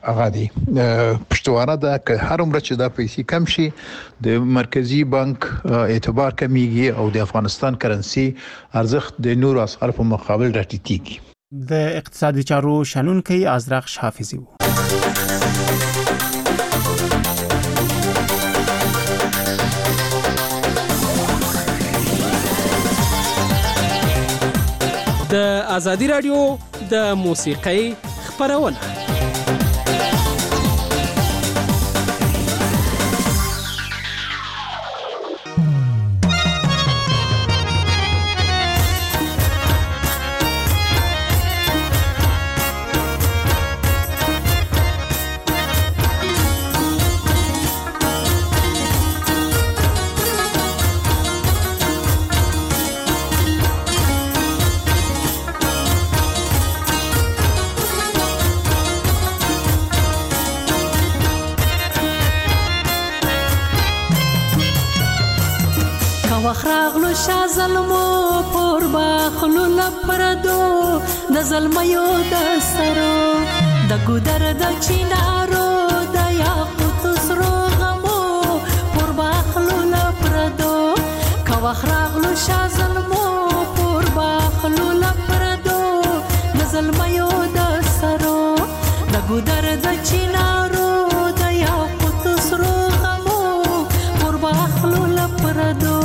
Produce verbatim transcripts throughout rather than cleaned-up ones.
هغه دي پښتوانه دا که هر عمر چې دا پیسې کم شي د مرکزی بانک اعتبار کمیږي او د افغانستان کرنسي ارزښت د نور اسعار په مقابل راټیټیږي. د اقتصادي چارو شنونکي ازرخ حافظي وو. د ازادي رادیو د موسیقۍ خبرونه وخراغلو شا ظلمو پر باخلو لپردو د ظلمیو د سرو د ګودر د چینارو د یاقوت سرو غمو پر باخلو لپردو کا وخراغلو شا ظلمو پر باخلو لپردو د ظلمیو د سرو د ګودر د چینارو د یاقوت سرو غمو پر باخلو لپردو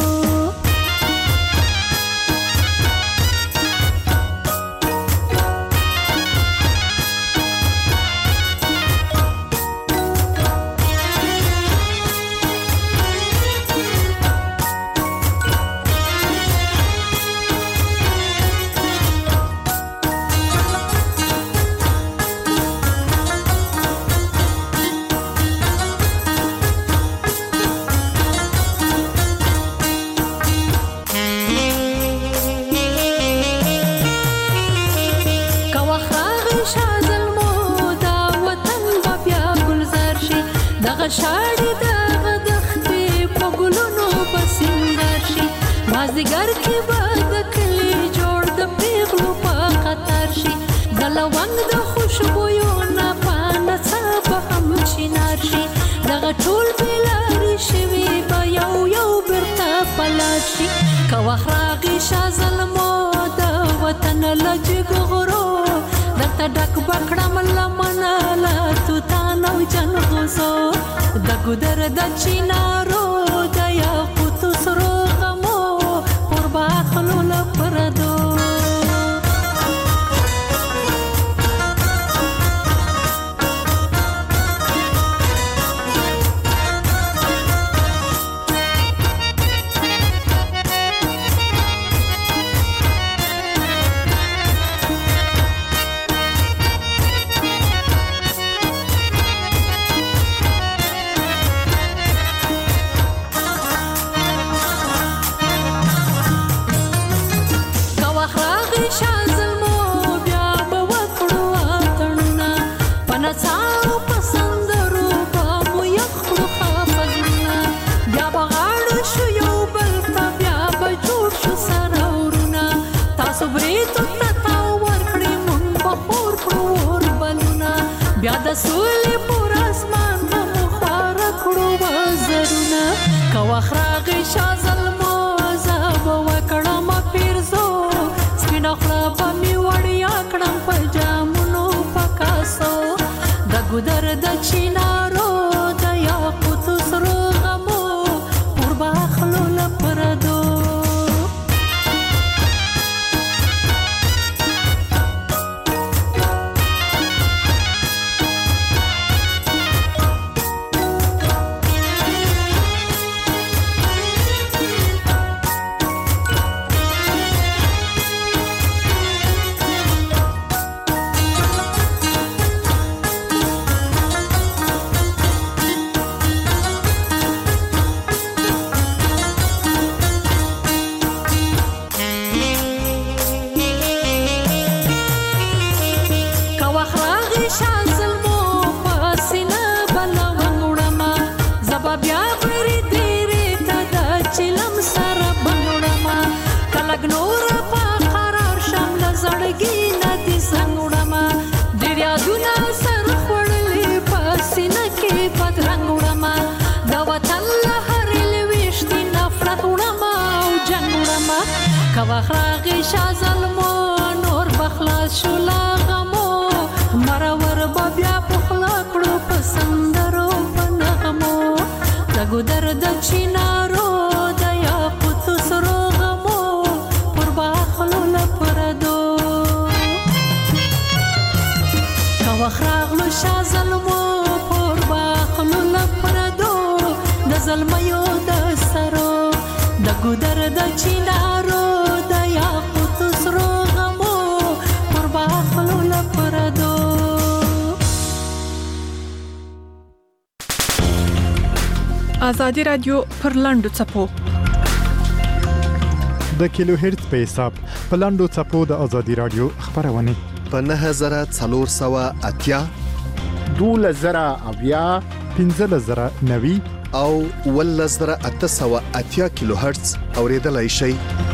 شاړې د غدختې په ګلونو بسنګر شي مازدیګر کې به د کلي جوړ د پیغلو په خطر شي د لونګ د خوشبویو نه پانه څه به هم چینار شي دغه ټول بېلارې شوي به یو یو بیرته پلار شي که وخت راغی شا ظلمو د وطن له جګو غرو درته ډک به کړم لمنه له توتان او جنغوزو د ګودر د چینارو د یاقوتو سرو غمو پر باخلو لپردو بیا د سولې پر اسمان په مخواره کړو وزرونه که وخت راغی شا ظلمو زه به وکړم پیرزو سپینه خوله به مې وړیا کړم په جامونو په کاسو د ګودر د چینارو د یاقوتو سرو غمو پر باخلو لپردو کواخراغی شازلمو نور بخلاص شولا غمو مرور بیا پخلا کړو پسندرو پنغمو دغو درد چینارو د یاقوت سرو غمو پر باخلو لپردو کواخراغلو شازلمو پر باخلو لپردو د زلمیو د سرو دغو درد چینارو د یاقوت سرو غمو پر باخلو لپردو آزادی رادیو پر لاندو چپو د کیلو هرتز په حساب په لاندو چپو د آزادی رادیو خبرونه په نه هزار څلور سوه اتیا دوله زره اویا پنځه زره نوي او ول زره اته سوه اتیا کیلو هرتز اوریدلای شي.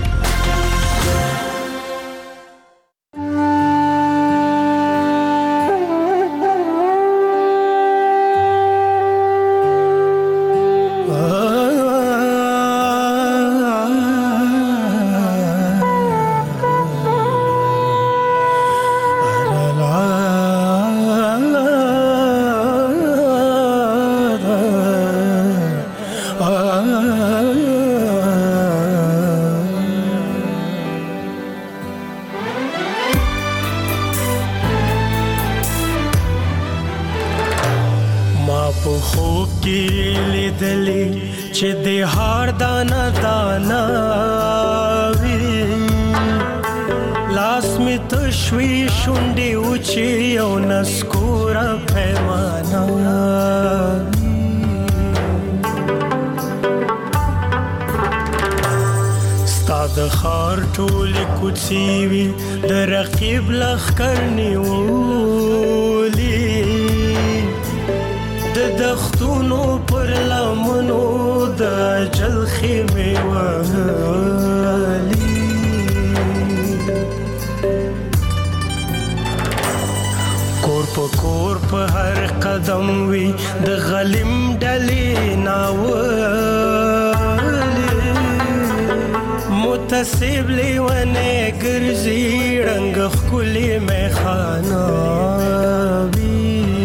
متصب لیوانه گرزی رنگ خکولی میخانا بی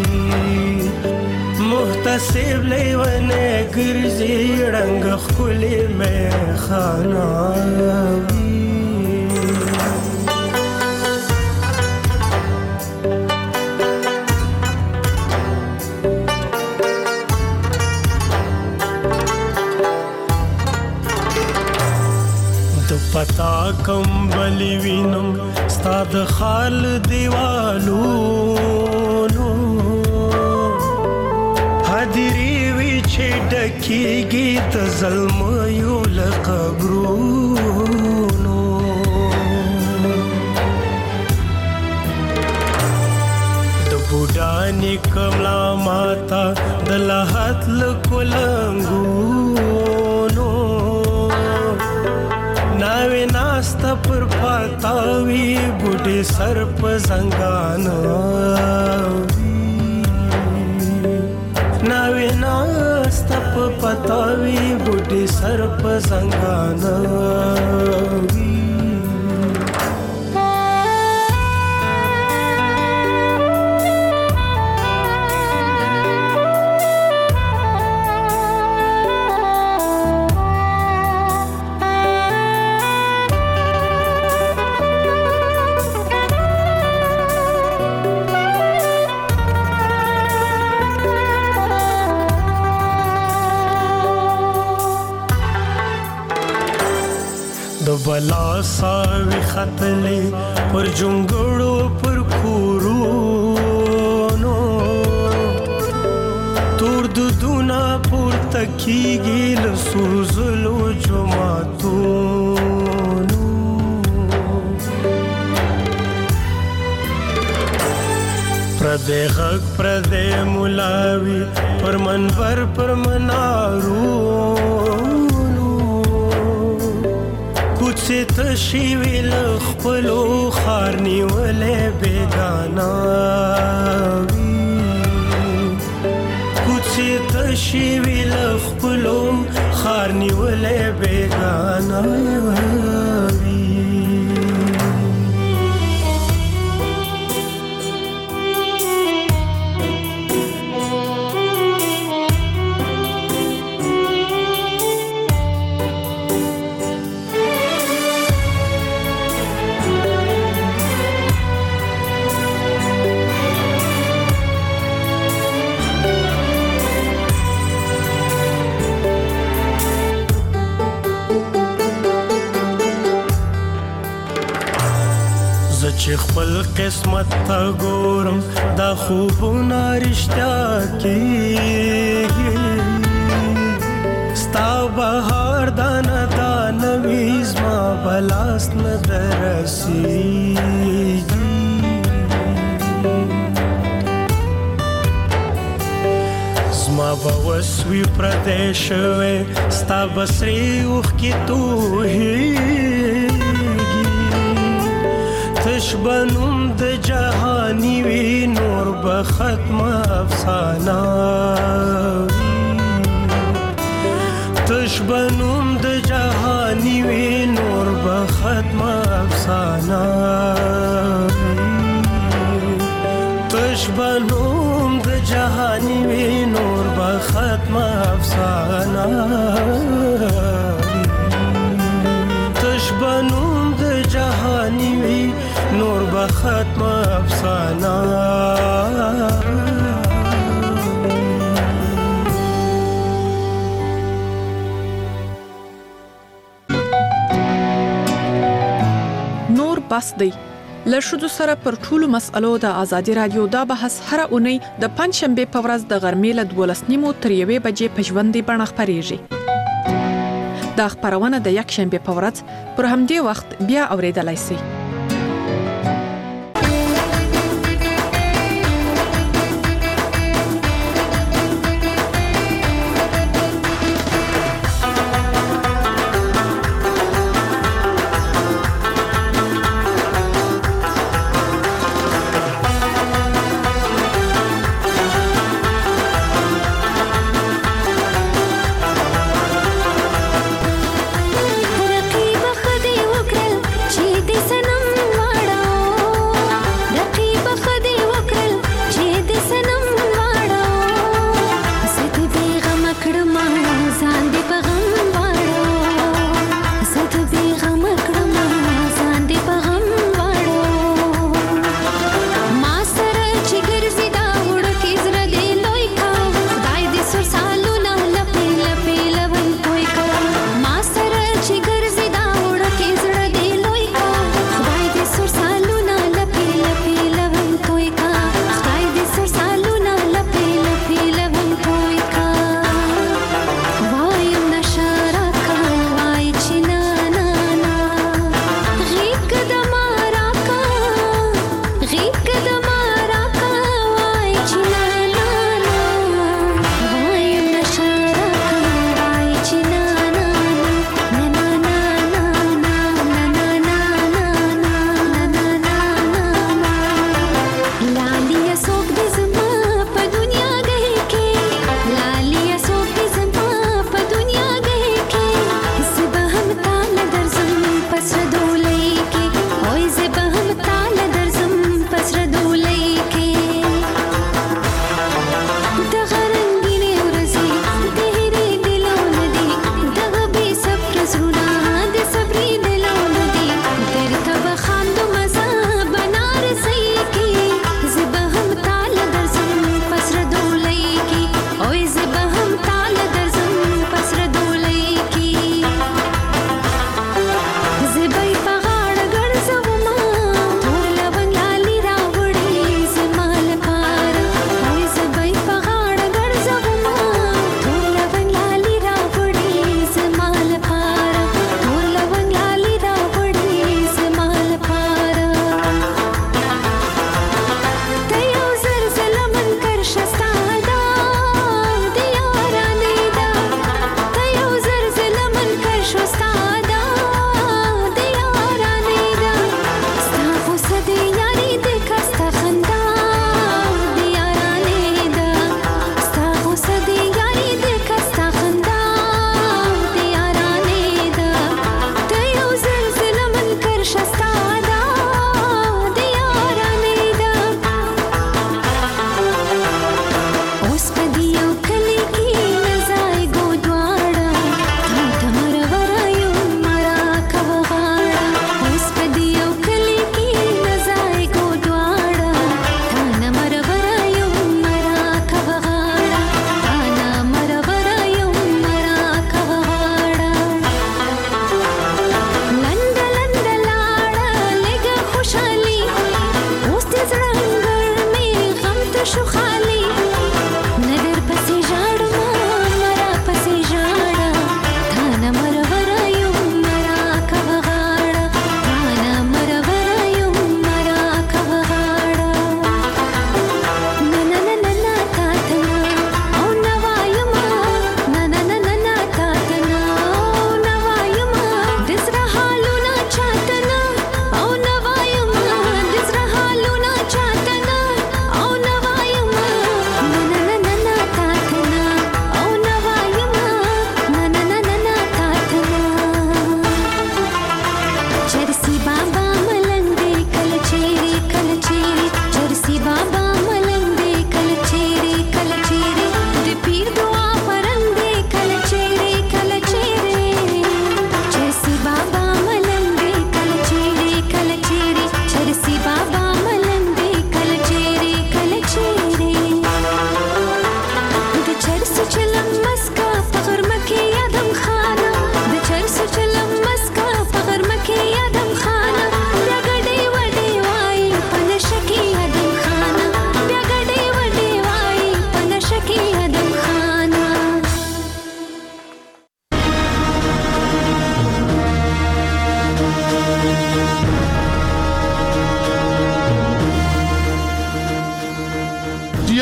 متصب لیوانه گرزی رنگ خکولی میخانا بی پتا کم بلی وینم ستا د خال دیوالونو حاضری وی چې ډکیږي د ظلمیو له قبرونو د بوډا نیکملا ماتا د لحد له کلنګونو ناوی ناستا پر پاتاوی بوڑی سر پا زنگانا ناوی ناستا پر پاتاوی بوڑی سر پا زنگانا بلا ساوی خطلی پر جنگڑو پر کورونو تور دودونا پر تکیگی لسوزلو جماعتونو پردے غق پردے ملاوی پر منبر پر منارونو کوڅه تشوي لخپلو خارني ولې بیگانا کوڅه تشوي لخپلو خارني ولې بیگانا چې خپل قسمت ته ګورم دا خوبونه رښتیا کېږي ستا بهار دانه دانه وي زما به لاس نه درسېږي زما به وس وي پردی شوی ستا به سرې اوښکې توهېږي تش به نوم د جهاني وي نور به ختمه افسانه وي تش به نوم د جهاني وي نور به ختمه افسانه وي تش به نوم د جهاني وي نور به ختمه افسانه وي تش به نوم د جهاني وي نور به ختمه افسانه نور بس دی له ښځو سره پر ټولو مسألو د ازادي رادیو دا بحث هر اونۍ د پنځشنبه په ورځ د غرمې له دولس نیمو تر یوې بجې په ژوندۍ بڼه خپرېږي. دا خپرونه د یک شنبه په ورځ پر همدې وخت بیا اوریدلای شئ. رقیب خدای وکړل چې دې سنا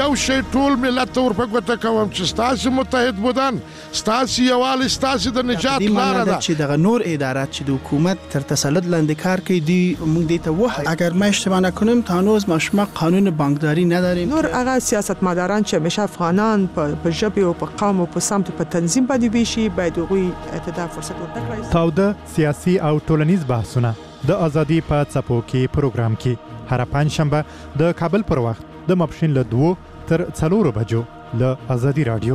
یو شی ټول ملت ته ورپګوته کوم چې ستاسو متحد بودن ستاسو یووالی ستاسو د نجات لاره ده چې دغه نور ادارات چې د حکومت تر تسلط لاندې کار کوي دی موږ دې ته وایو اگر ما اشتباه نکنم تا هنوز ما شما قانون بانکداری نداریم. نور هغه سیاستمداران چې همیشه افغانان په ژبه او په قوم او په سمت په تنظیم باندې ویشي باید هغوی ته فرصت ورکړي. تاوده سیاسي او ټولنیز بحثونه د ازادي په څپو کې پروګرام کې هر پنځشنبه د کابل پر وخت د ماپښین له دوه تر څلورو بجو له ازادي رادیو.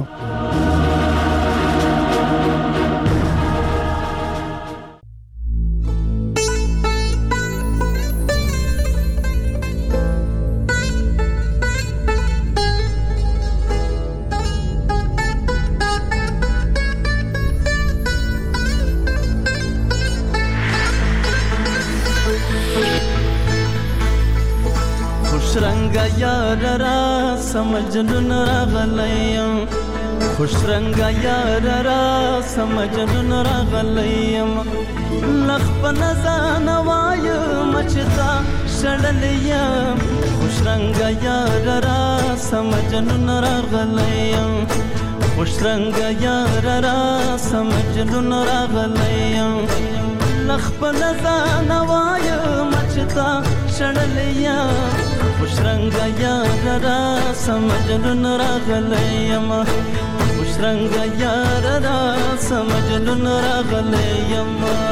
سمجنون راغلیم خوش رنگا یار را سمجنون راغلیم لخ په نزان وایم چتا شړلیم خوش رنگا یار را سمجنون راغلیم خوش رنگا یار را سمجنون راغلیم لخ په نزان وایم چتا شړلیم خوش رنگا یار را سمجنون راغلیم خوش رنگا یار را سمجنون راغلیم.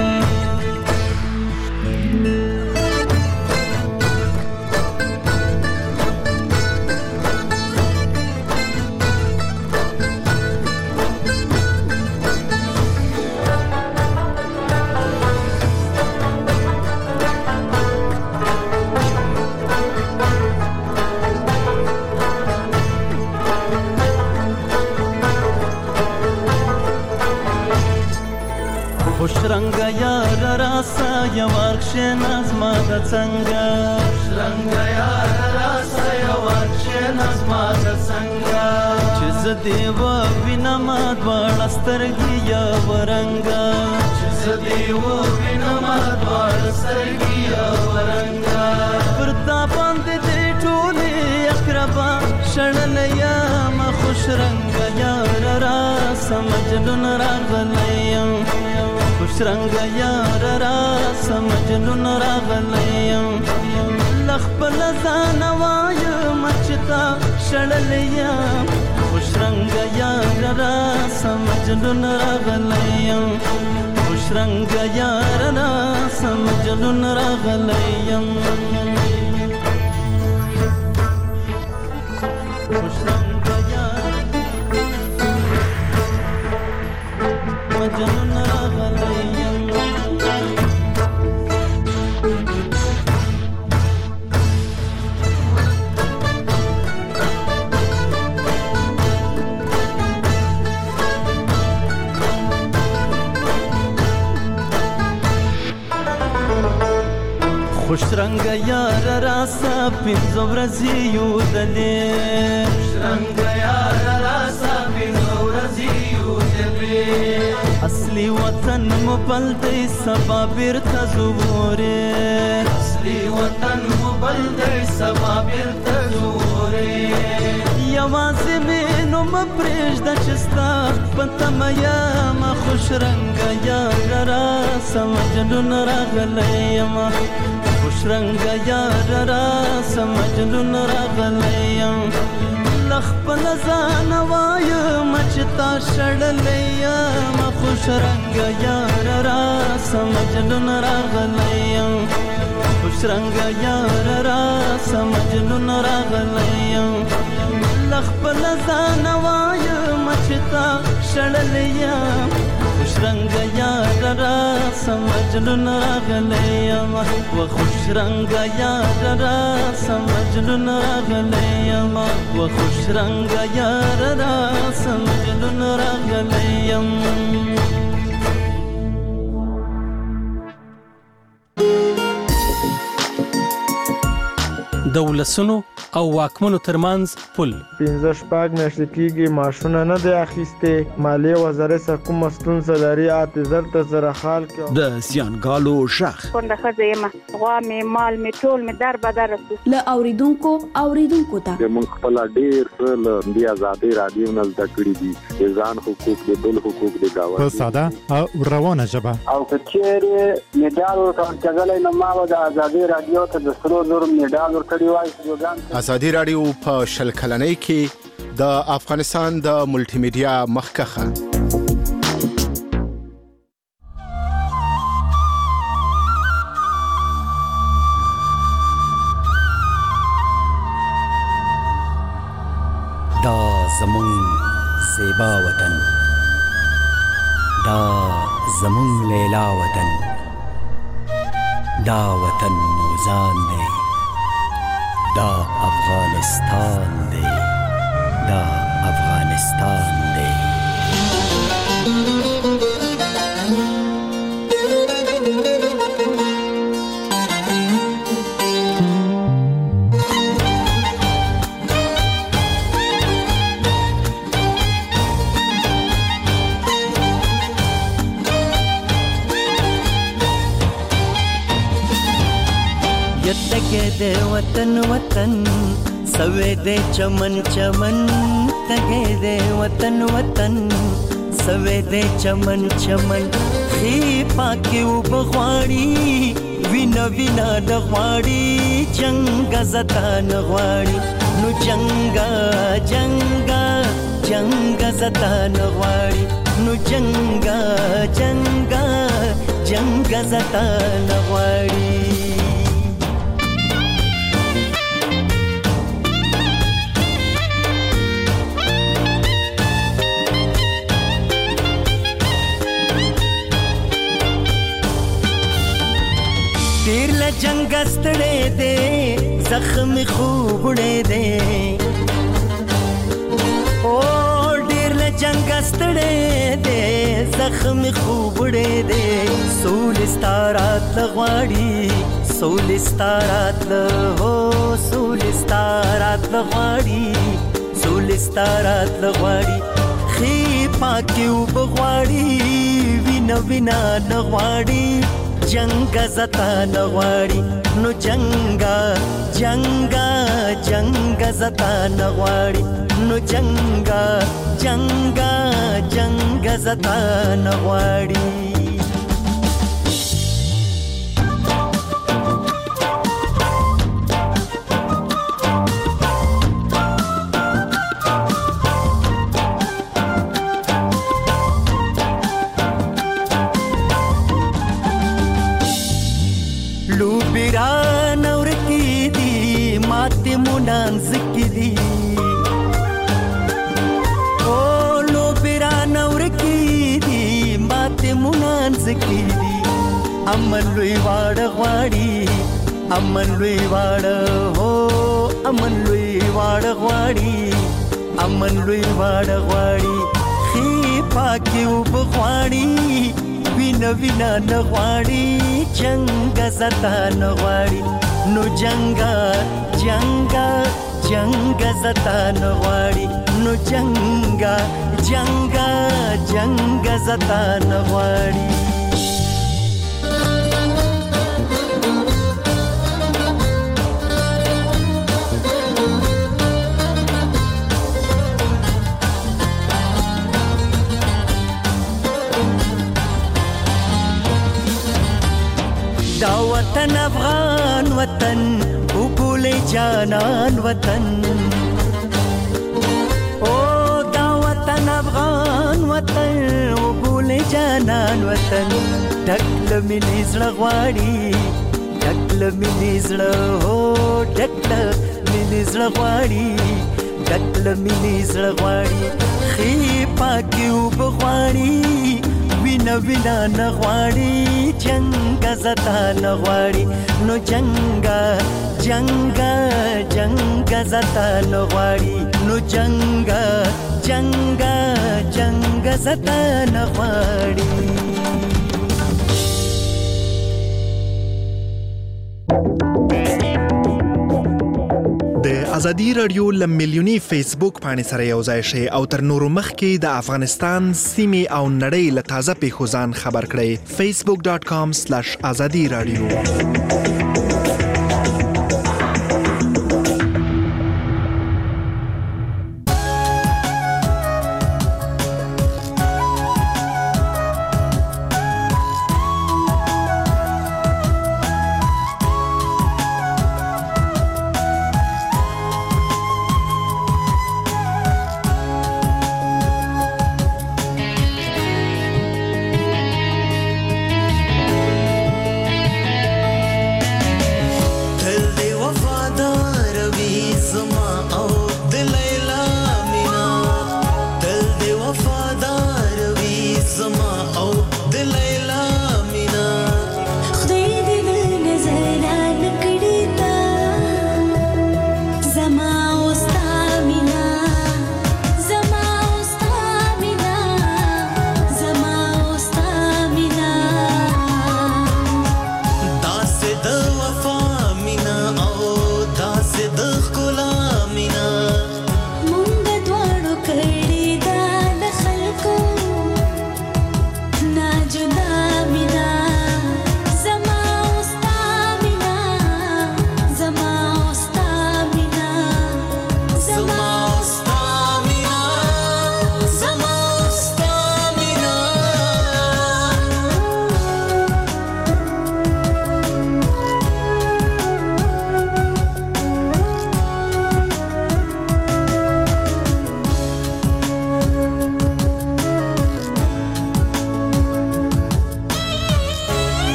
خوش رنگا یار راسا یا ورکشن از ما د څنګه خوش رنگا یار راسا یا ورکشن از ما د څنګه چې زدی و وینم دوړ سترګي یا ورنګا چې زدی و وینم دوړ سترګي یا ورنګا پر تا باندې دې ټولې اقربا شړل یا ما خوش رنگا یار راسا مجنون راغلیم خوش رنگا یار را سمجنون راغلیم لخ په لزان وایم چتا شړلیم خوش رنگا یار را سمجنون راغلیم خوش رنگا یار را سمجنون راغلیم خوش رنگا یار مجنون خوش رنگا یار راسا پینځو ورځې یو دلې خوش رنگا یار راسا پینځو ورځې یو دلې اصلي وطن مو بل دی سبا بیرته زوره اصلي وطن مو بل دی سبا بیرته زوره یوازې مې نو مپرېږده چې ستا په تمه یم خوش رنگا یار راسا مجنون راغلیم خوش رنگا یار را سمجنون راغلیم لخ په لزان وایم چتا شړلیم خوش رنگا یار را سمجنون راغلیم خوش رنگا یار را سمجنون راغلیم لخ په لزان وایم چتا شړلیم خوش رنگا یار را سمجنون راغلیم و خوش رنگا یار را سمجنون راغلیم و خوش رنگا یار را سمجنون راغلیم. د ولسونو او واکمنو ترمنځ پل. پنځه شپږ میاشتې کېږي ماشونه نه دی اخیستې. مالیې وزارت څخه کومه ستونزه لري اته زر ته سره حال کړو. د سیانګالو شخ کونډه ښځه یم، غوا مې مال مې ټول مې در بدر رسو. له اوریدونکو اوریدونکو ته موږ خپل ډېر څه له دې ازادي رادیو نه زده کړي دي، د ځان حقوق د بل حقوق د گاوند په ساده او روانه ژبه. او کچېرې میډال ورکړل نو ما د ازادي رادیو ته د سرو زر میډال ورکړی وای. ازادي رادیو په شل کلنۍ کې د افغانستان د ملټي میډیا مخکخه دا زمون زیبا وطن، دا زمون لیلا وطن، دا وطن موزان دی، دا افغانستان دی، دا افغانستان دی. یتګه د وطن وطن سوي د چمن چمن، تګه د وطن وطن سوي د چمن چمن. خي پاکي وبغواړي وینا وینا د غواړي، جنگ زتان غواړي نو جنگا جنگا جنگ زتان غواړي نو جنگا جنگا جنگ زتان غواړي. ډیر له جنگ ستړې دې زخم خوبړې دې، او ډیر له جنگ ستړې دې زخم خوبړې دې. سول ستارات لغواړي سول ستارات له هو سول ستارات لغواړي سول ستارات لغواړي. خي پاکي وبغواړي وینا وینا لغواړي، جنگ زتا نغواړي نو جنگا جنگا جنگ زتا نغواړي نو جنگا جنگا جنگ زتا نغواړي. لوبران اورکی دی مات منان زکی او لوبران اورکی دی مات منان زکی دی. امن لوی واړ غواړي امن لوی واړ هو امن لوی واړ غواړي امن لوی واړ غواړي. خي پاکي وبغواړي وینا وینا نغواړي، جنگ زتا نغواړي نو جنگا جنگا جنگ زتا نغواړي نو جنگا جنگا جنگ زتا نغواړي. دا وطن افغان وطن وګولې جانان وطن، او دا وطن افغان وطن وګولې جانان وطن. ډکل مینې زړه غواړي ډکل مینې زړه هو ډکل مینې زړه غواړي ډکل مینې زړه غواړي. خي پاکي وبغواړي وینا وینا نغواړي، جنگ زتا نغواړي نو جنگا جنگا جنگ زتا نغواړي نو جنگا جنگا جنگ زتا نغواړي. ازادي رادیو له میلیوني فیسبوک باندې سره یو ځای شي او تر نورو مخکې د افغانستان سیمې او نړۍ له تازه پیښو ځان خبر کړئ. facebook dot com slash azadi radio.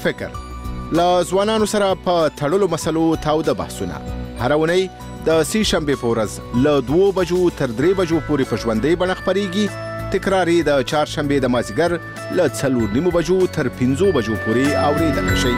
فکر لا ځوانانو سره په تړلو مسلو تاوده بحثونه هر اونۍ د سې شنبې په ورځ له دوو بجو تر درې بجو پورې په ژوندۍ بڼه خپرېږي. تکراري د چهارشنبې د مازدیګر له څلور نیمو بجو تر پنځو بجو پورې اورېدلی شئ.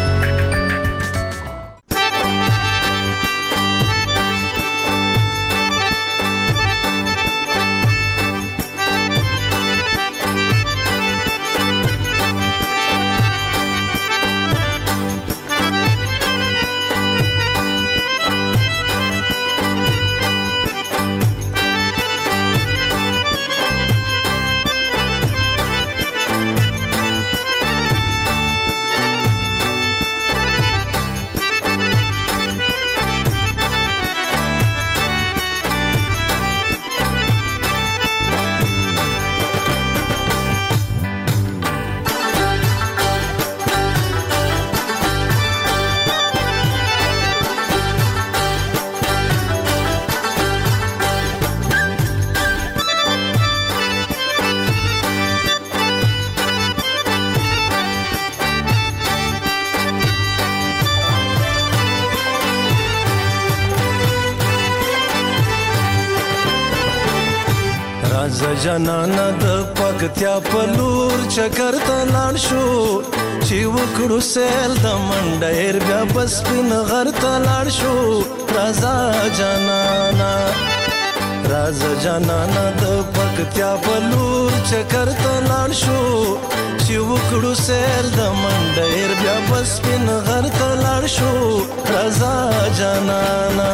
جانانا د پکتیا په لور چکر ته لاړ شو چې وکړو سیل د منډیر بیا بس پین غر ته لاړ شو. رازا جانانا رازا جانانا د پکتیا په لور چکر ته لاړ شو چې وکړو سیل د منډیر بیا بس پین غر ته لاړ شو. رازا جانانا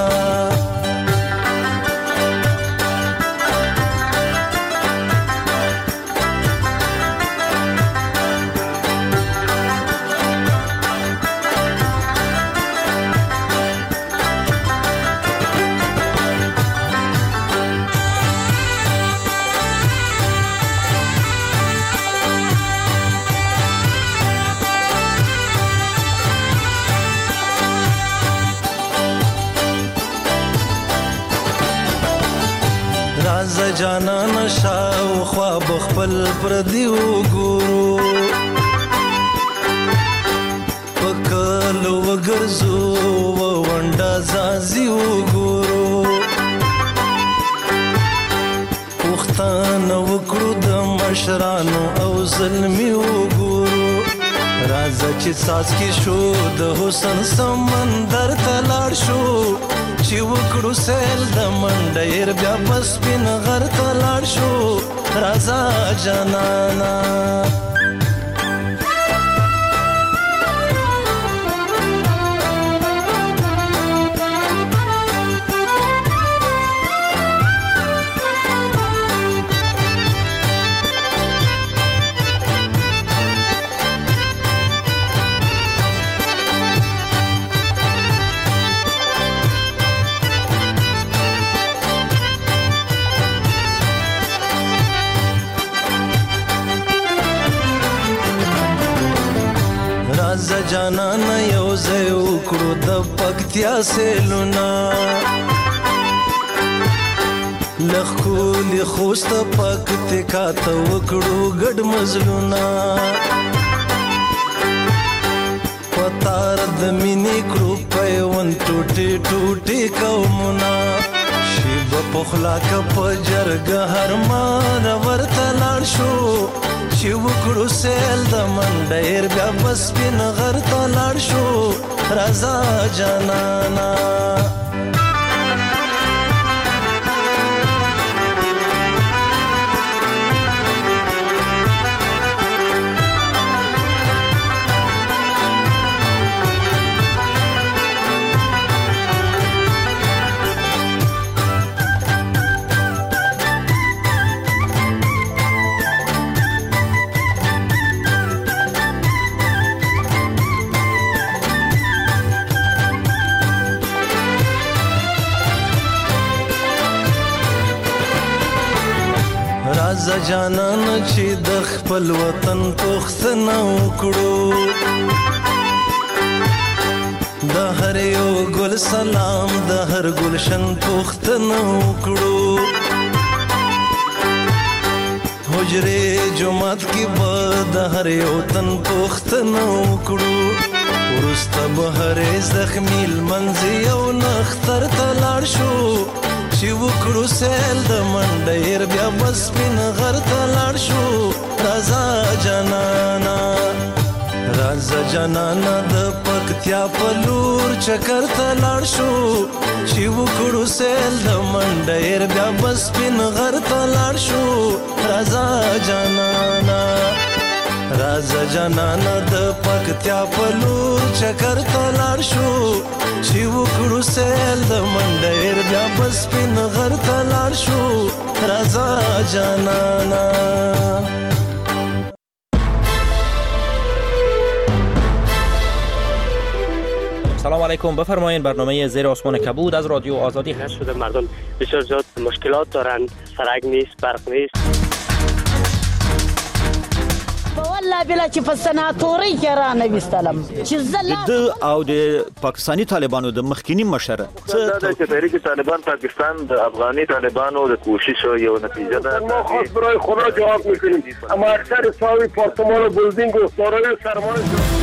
جانا نشاو خواب خپل پر دیو ګورو پکلو وګرځو ونډا زازیو ګورو وختانه وکړو د مشرانو او ظلمیو ګورو. راځه چې ساس کې شو د حسن سمندر ته لاړ شو چې وکړو سیل د منډیر بیا بس پین غر ته لاړ شو. رازا جانانا جانانا یو ځای وکړو د پکتیا سیلونه لښکولي خوست پکتیکا ته وکړو ګډ مزلونه پتار د مینې کړو پیوند ټوټې ټوټې قومونه شیب پخلا که په جرګه هر مار ورته لاړ شو چې وکړو سیل د منډیر بیا بس پین غر ته لاړ شو. رازا جانانا رازا جانان چې د خپل وطن پوښتنه وکړو د هر یو ګل سلام د هر ګلشن پوښتنه وکړو حجرې جمعات کې به د هر یو تن پوښتنه وکړو وروسته به هرې زخمي لمنځ یو نختر ته لاړ شو چې وکړو سیل د منډیر بیا به سپین غر ته لاړ شو راځه جانانا راځه جانانا د پکتیا په لور چکر ته لاړ شو چې وکړو سیل د منډیر بیا به سپین غر ته لاړ شو راځه جانانا راځه جانانا د پکتیا په لور چکر ته لاړ شو چې وکړو سیل د منډیر بیا به سپین غر ته لاړ شو راځه جانانا. سلام علیکم، بفرمایید. برنامه زیر آسمان کبود از رادیو آزادی هست. شده مردم بسیار زیاد مشکلات دارند، سرک نیست، برق نیست. والله بلا چې په سناتوري کې را نه وستلم چې زله د او د پاکستانی طالبانو د مخکینی مشره څه چې تحریک طالبان پاکستان د افغاني طالبانو د کوشش یو نتیجه ده. ما خاص برای خدا جواب میکنیم، اما اکثر ساوی پارتمان و بلدینگ و سارای سرمایه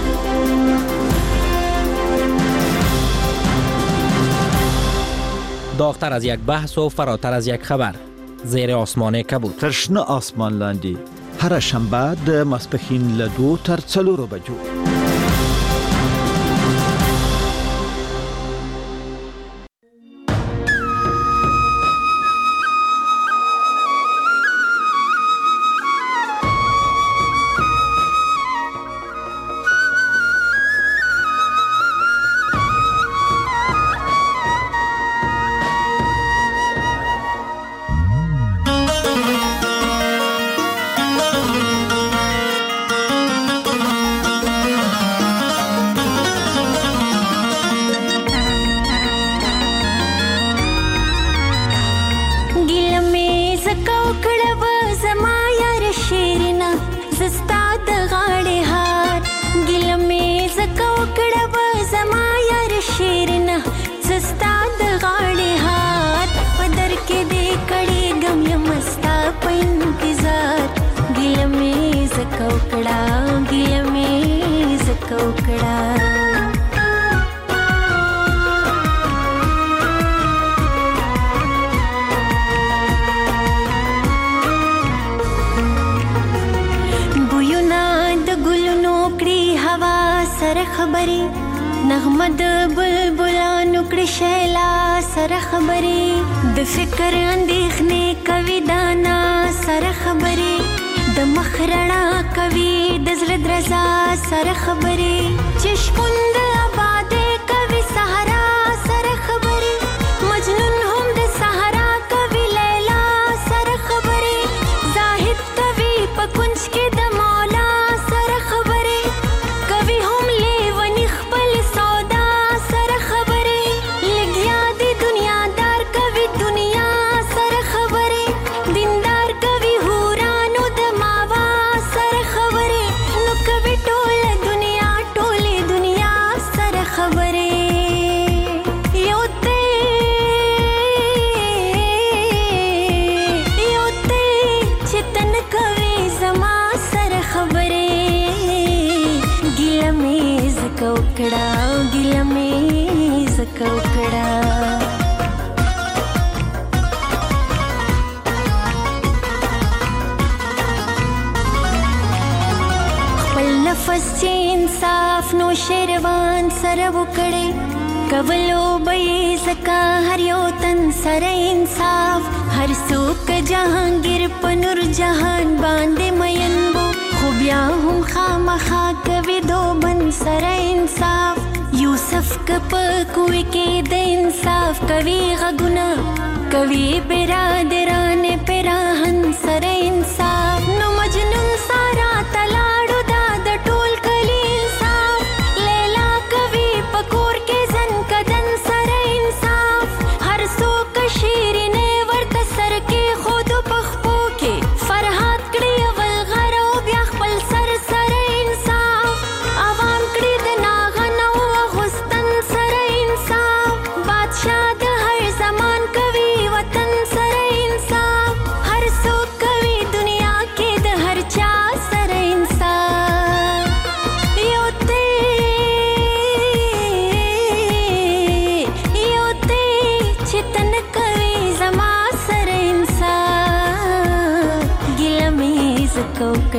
داغتر از یک بحث و فراتر از یک خبر. زیر آسمان کبود. ترشنه آسمان لاندی. هر شنبه د ماسپښین له دوو تر څلورو بجو. زمان کوي وطن سره انصاف، هر څوک کوي دنیا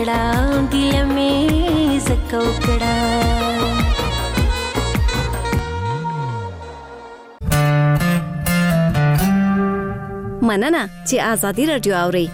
وکړه ګیله مې ځکه وکړه. مننه چې آزادي رادیو اورئ.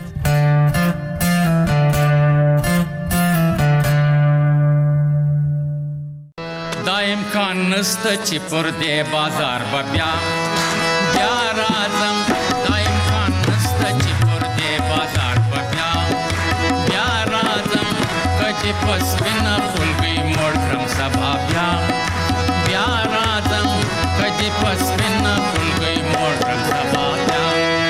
دا امکان نسته چې پر دې بازار به بیا بیا راځم. دا امکان نسته چې پر دې بازار به بیا بیا راځم. که چې په سپینه خولګۍ موړ کړم سبا بیا بیا راځم. که چې په سپینه خولګۍ موړ کړم سبا بیا.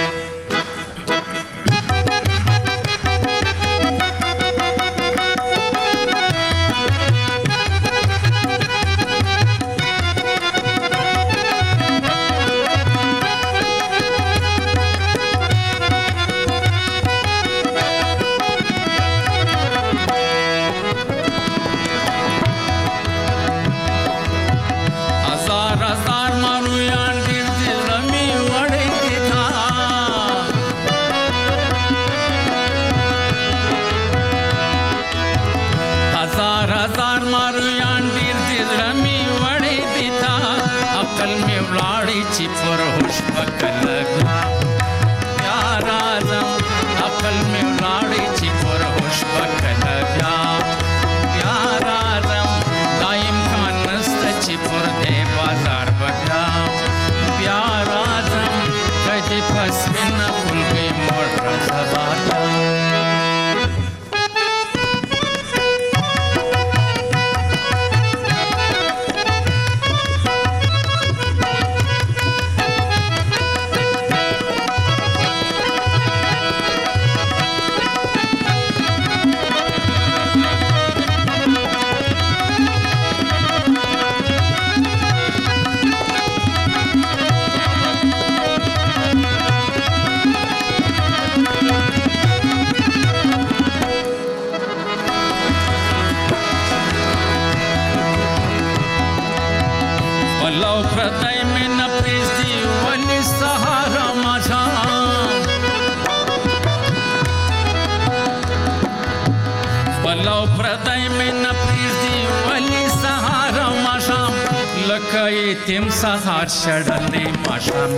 تیم سهار شړلې ماښام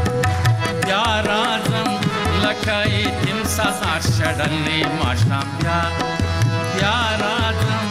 بیا راځم. لکه تیم سهار شړلې ماښام بیا بیا راځم.